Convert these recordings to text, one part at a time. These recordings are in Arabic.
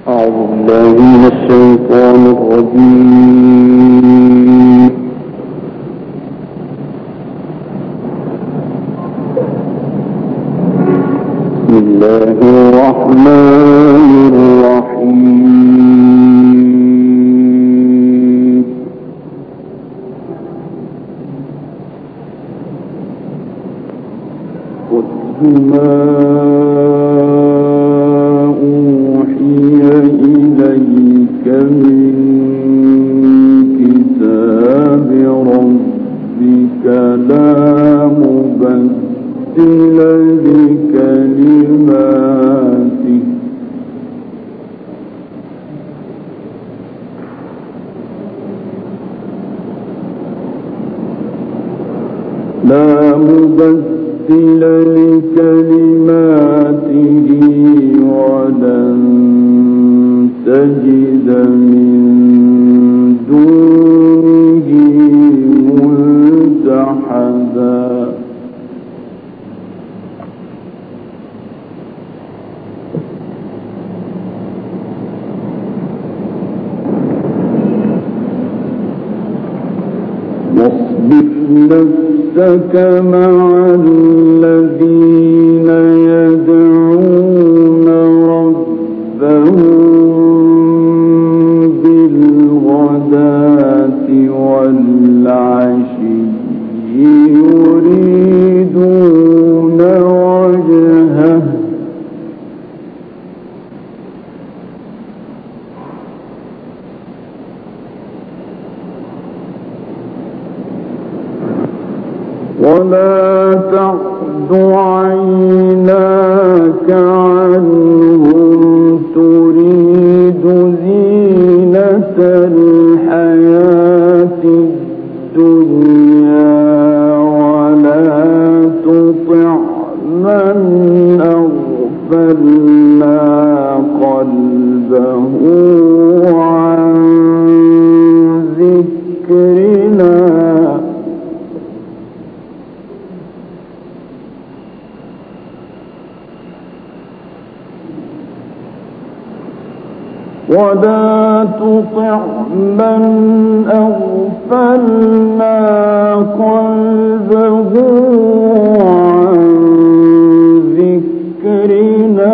الشيطان الرجيم. بسم الله الرحمن الرحيم. وَاتْلُ لا مبدل لكلماته ولن تجد من دونه ملتحدا. واصبر نفسك مع الذين يدعون ربهم بالغداة والعشي يريدون وجهه ولا تعد عيناك عنهم تريد زينة الحياة الدنيا ولا تطع من أغفلنا قلبه عن ذكرنا ولا تطع من أغفلنا قلبه عن ذكرنا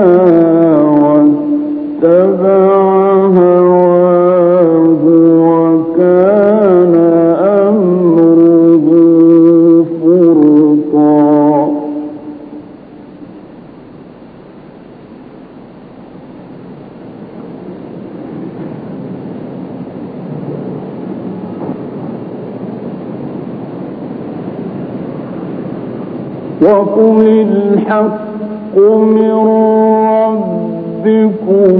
واتبع هواه وكان أمره فرطا. وقل الحق من ربكم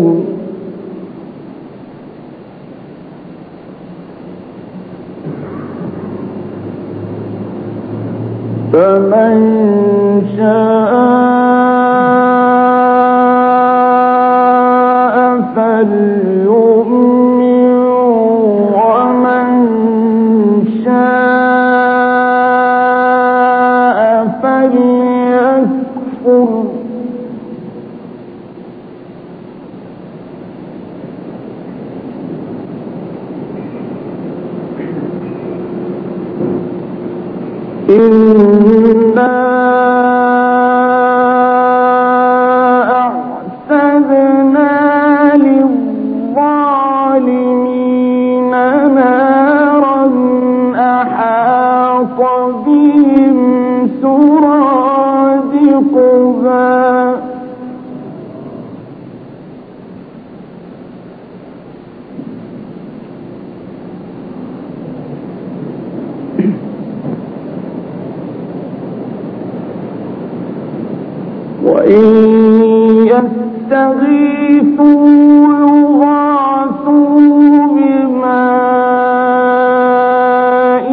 فمن شاء فليؤمن ومن شاء فليكفر إنا أعتدنا للظالمين نارا أحاط بهم سرادقها وإن يستغيثوا يغاثوا بماء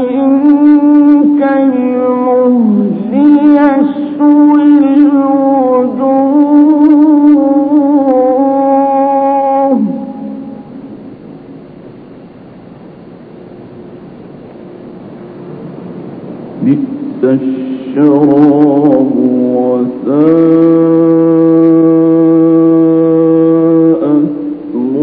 كالمهل يشوي الوجوه بئس الشراب وساءت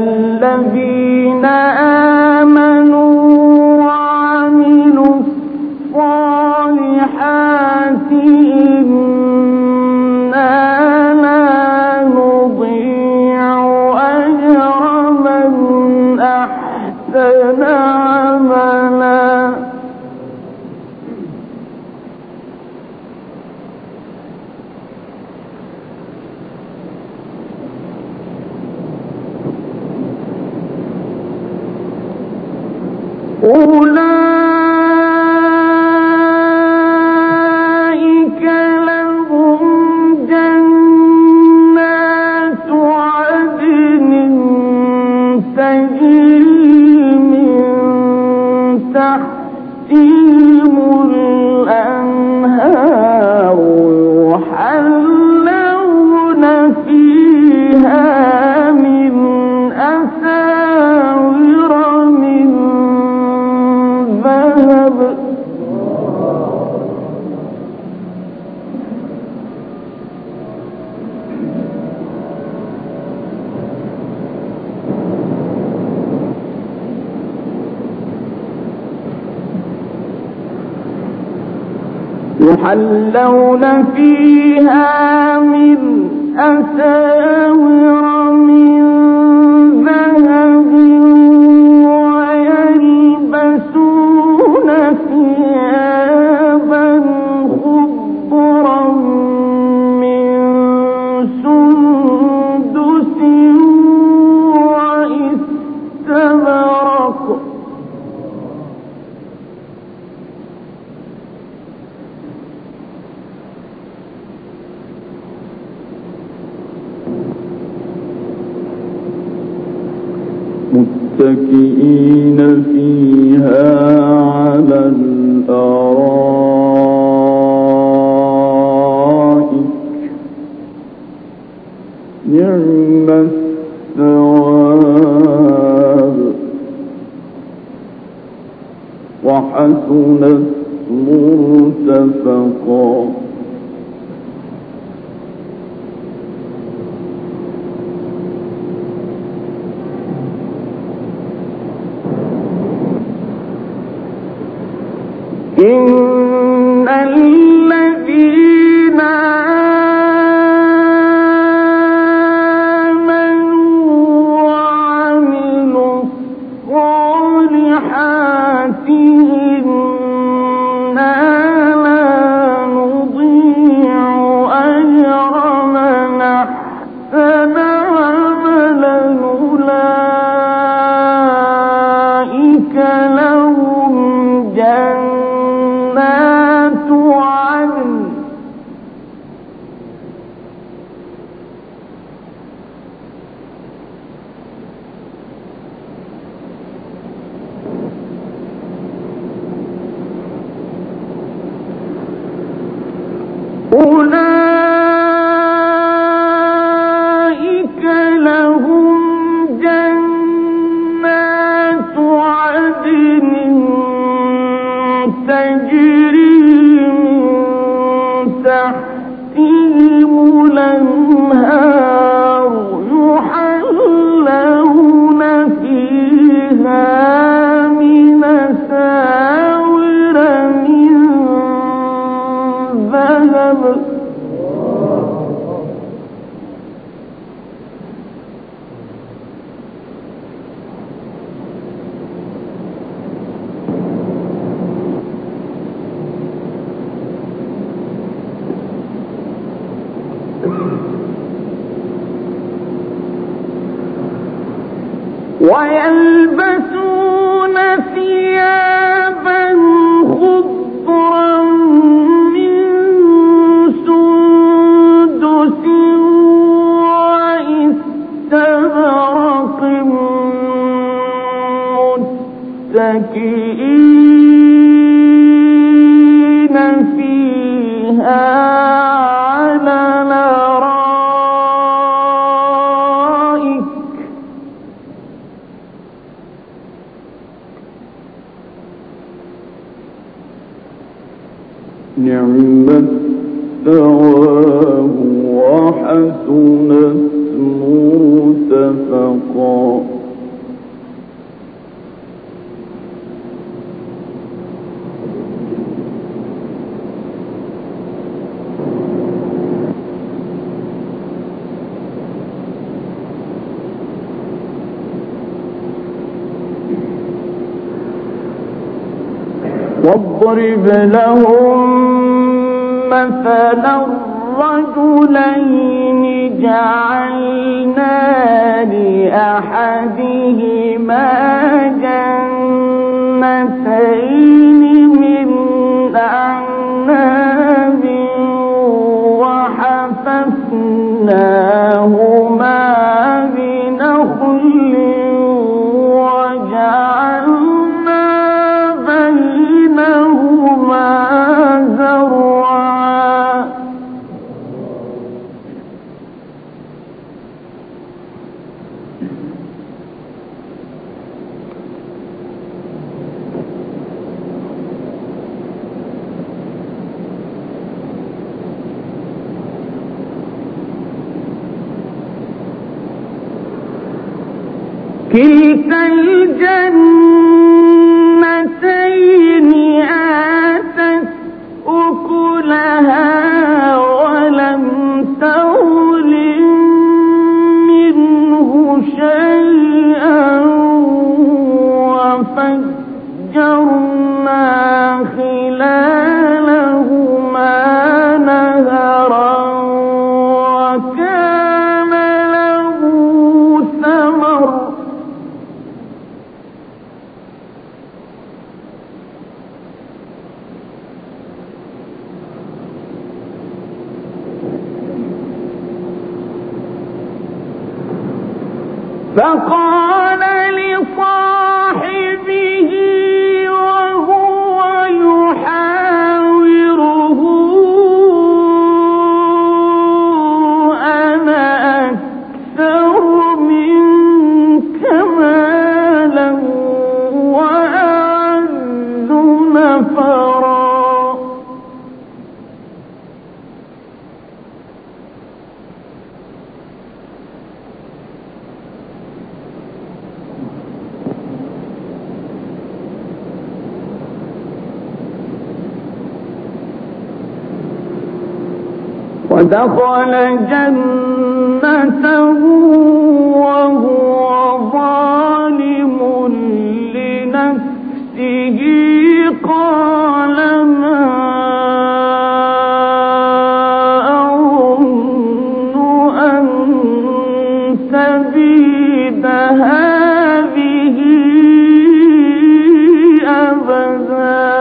الذين آمنوا وعملوا الصالحات إنا لا نضيع أجر من أحسن عملا. أولئك لهم جنات عدن تجري من تحتهم الأنهار يحلون فيها من أساور من ذهب يحلون فيها من أساور من ذهب ويلبسون ثيابا خضرا من سندس واستبرق متكئين فيها على الأرائك نعم الثواب وحسنت مرتفقا. إن الذين آمنوا وعملوا الصالحات إنا لا نضيع أجر من أحسن عملا. أولئك لهم جنات عدن أولئك لهم جنات عدن تجري من تحتهم الأنهار يحلون فيها من أساور من ذهب ويلبسون ثيابا خضرا من سندس واستبرق متكئين فيها على الأرائك نعم الثواب وحسنت مرتفقا. واضرب لهم مثلا الرجلين جعلنا لأحدهما جنتين من أعناب وحففناهما بنخل وجعلنا بينهما زرعا كلتا الجنتين آتت أكلها ولم تظلم منه شيئا وفجرنا خلالهما نهرا وكان له ثمر فقال لصاحبه وهو يحاوره أنا أكثر منك مالا وأعز نفرا ودخل جنته وهو ظالم لنفسه قال ما أظن أن تبيد هذه أبدا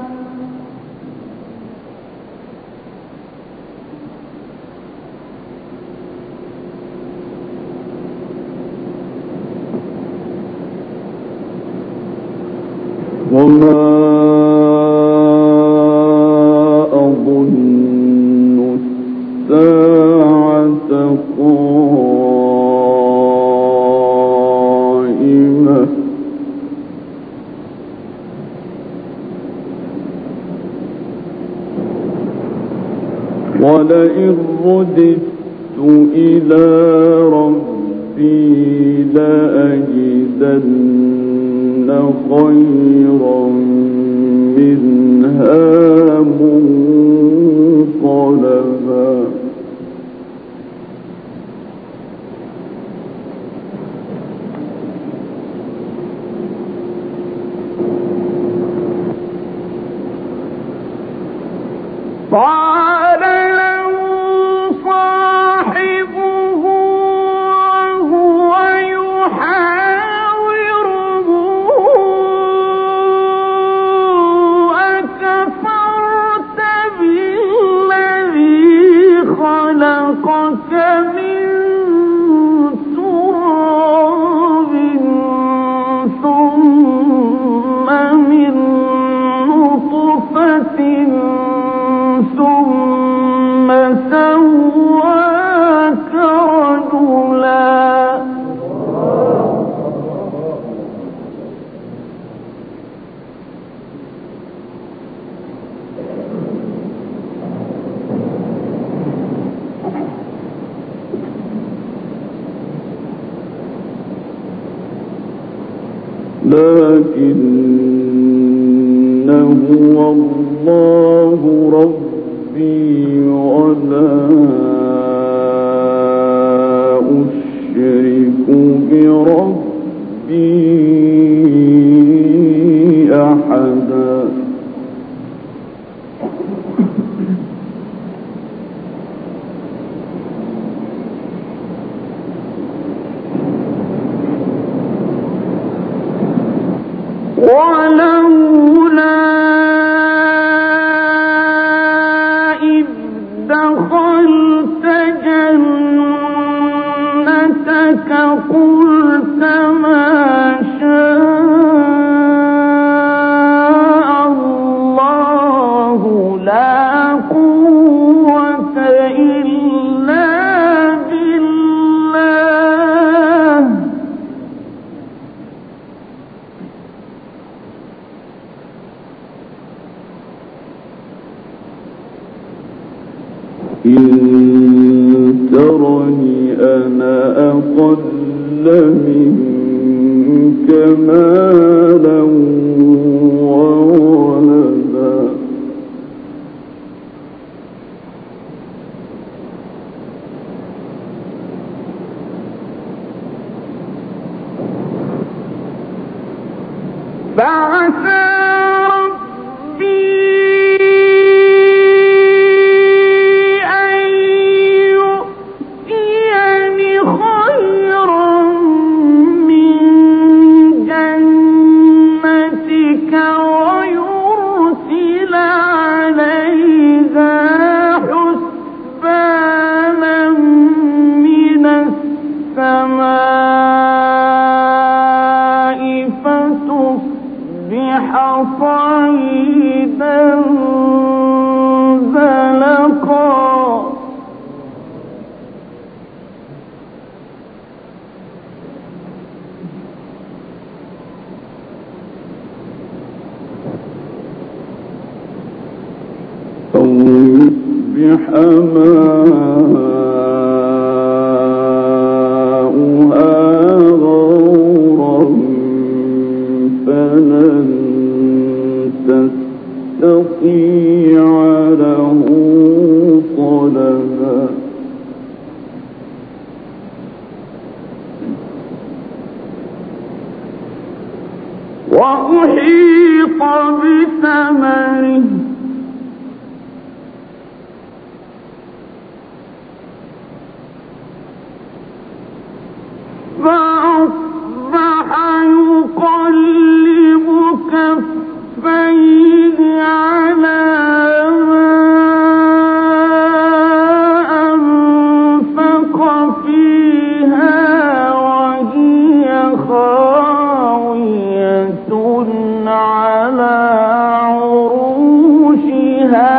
وما أظن الساعة قائمة ولئن رددت إلى ربي لأجدن خيرا منها منقلبا قال له صاحبه وهو يحاوره أكفرت بالذي خلقك من تراب ثم من نطفة ثم سواك رجلا لكنه الله ربي ولا أشرك بربي أحدا دخلت جنتك قلت ما شاء الله لا قوة إلا بالله إن ترني أنا أقل منك مالا وولدا فعسى صعيدا زلقا أو يصبح ماؤها غورا فلن تستطيع له طلبا وأحيط بثمره فأصبح يقلب كفيه على ما أنفق فيها وهي خاوية على عروشها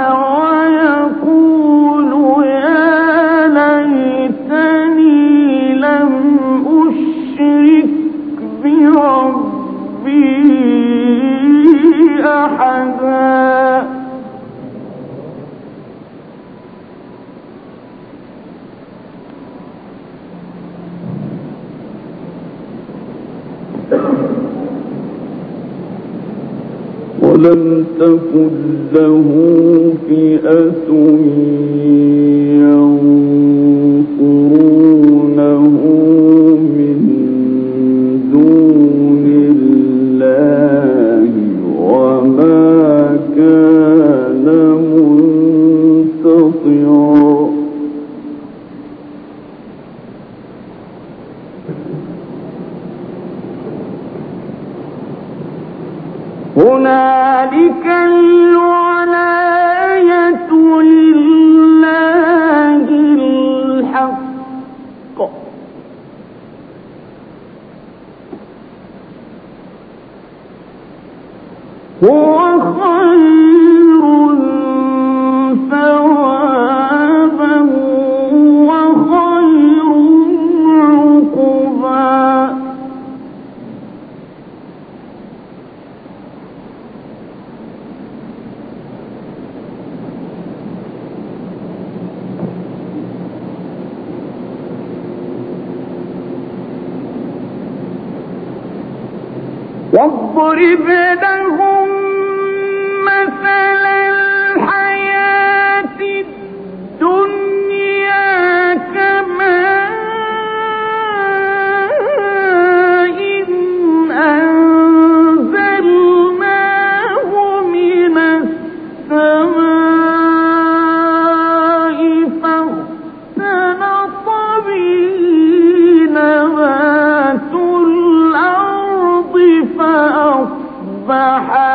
ويقول يا ليتني لم أشرك بربي أحدا ولم تكن له فئة ينصرونه من دون الله وما كان منتصرا هنالك الولاية لله الحق هو خير ثوابا وخير عقبا واضرب لهم مثل الحياة الدنيا كماء أنزلناه من السماء فاختلط به نبات الأرض فأصبح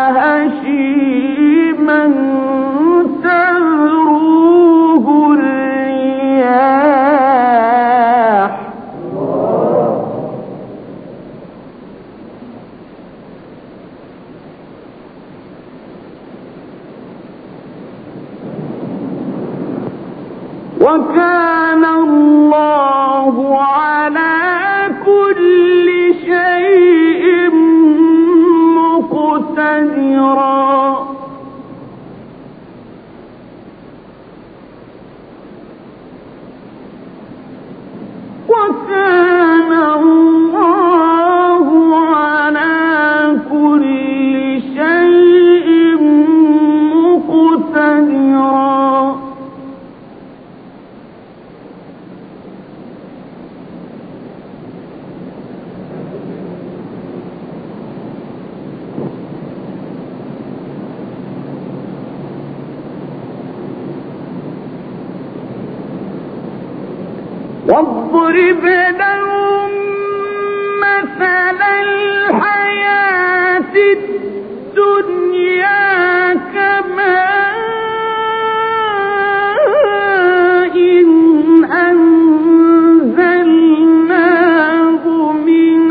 وكان الله على كل شيء مقتدرا وكان الله على كل شيء مقتدرا واضرب لهم مثل الحياة الدنيا كماء أنزلناه من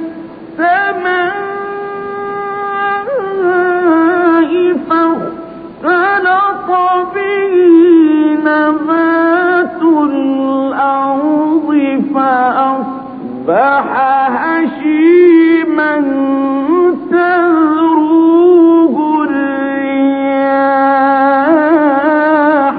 السماء فاختلط به نبات الأرض فأصبح هشيما تذروه الرياح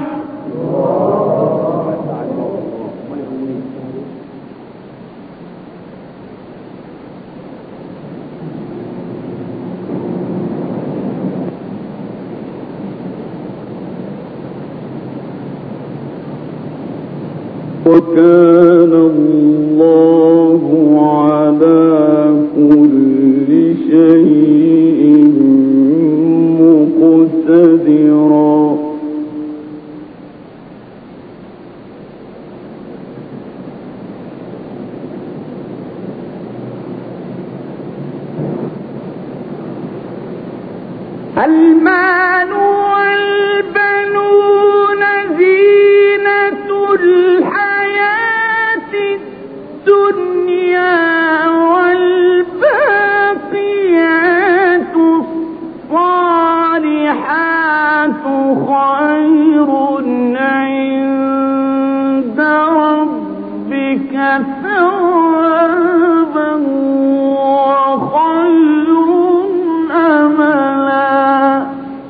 وكان الله على كل شيء مقتدرا المال والبنون زينة الحياة الدنيا والباقيات الصالحات خير عند ربك ثوابا وخير أملا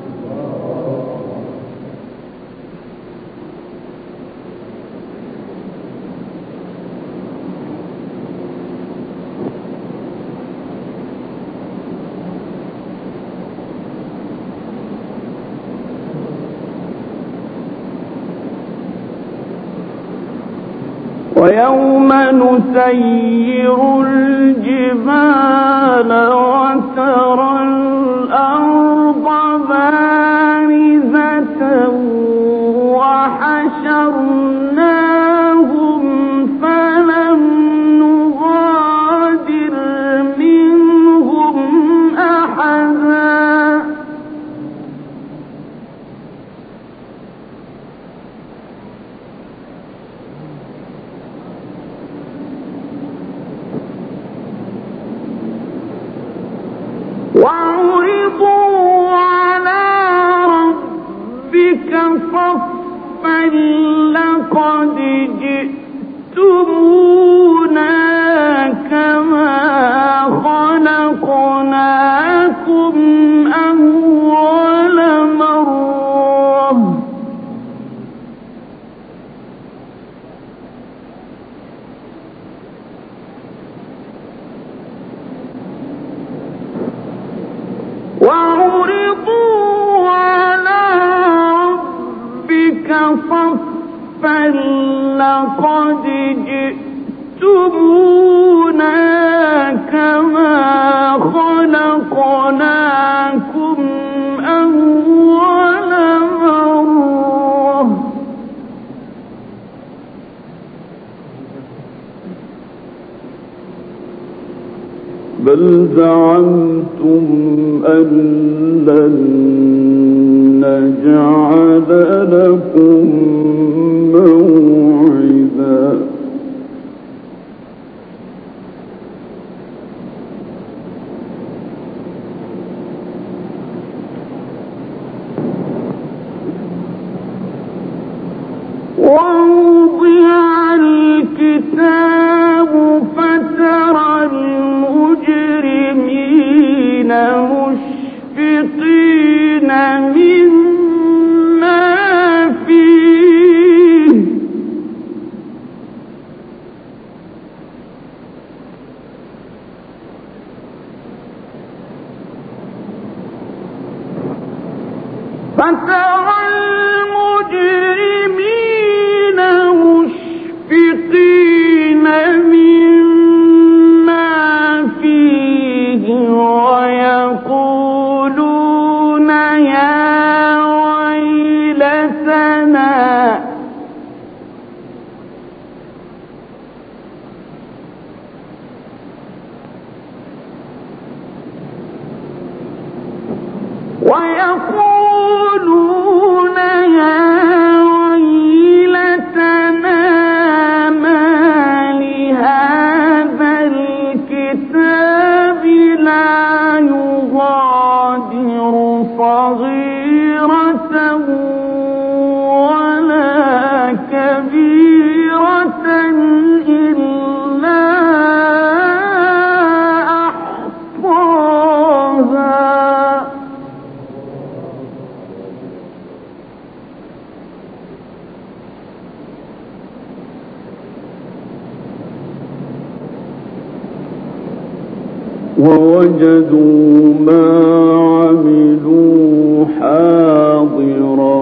ويوم نسير الجبال وترى الأرض بارزة وحشرناهم فلم نغادر منهم أحدا وعرضوا على ربك صفا لقد جئتمونا كما خلقناكم أول مرة وعرضوا على ربك صفا لقد جئتمونا كما خلقناكم أول مرة بل زعمتم أن لن نجعل لكم موعدا ووضع الكتاب فترى المجرمين مشفقين مما فيه ويقولون يا ويلتنا ما لهذا الكتاب لا يغادر صغيرة ولا كبيرة إلا أحصاها ووجدوا ما عملوا حاضرا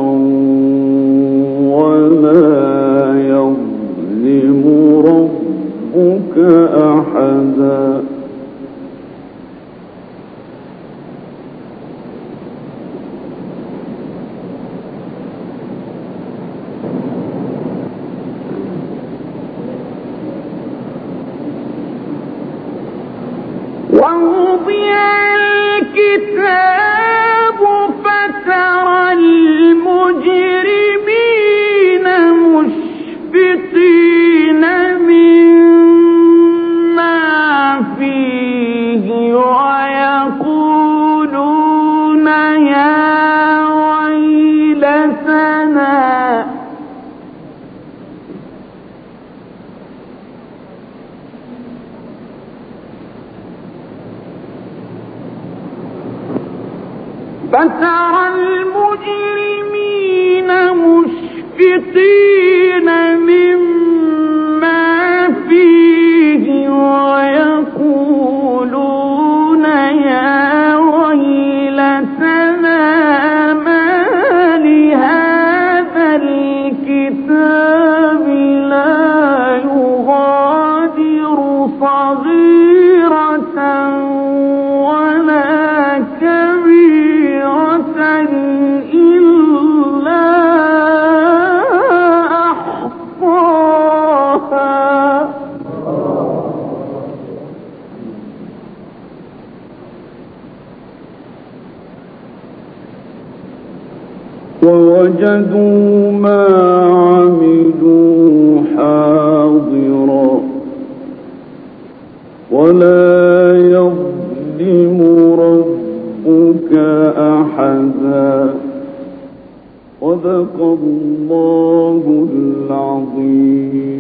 ولا يظلم ربك أحدا ووضع الكتاب فترى المجرمين مشفقين مما فيه ويقولون يا ويلتنا فترى المجرمين مشفقين مما فيه ويقولون يا ويلتنا ما لهذا الكتاب لا يغادر صغيرة ولا كبيرة إلا أحصاها ووجدوا ما عملوا حاضرا ولا يظلم ربك أحدا صدق الله العظيم.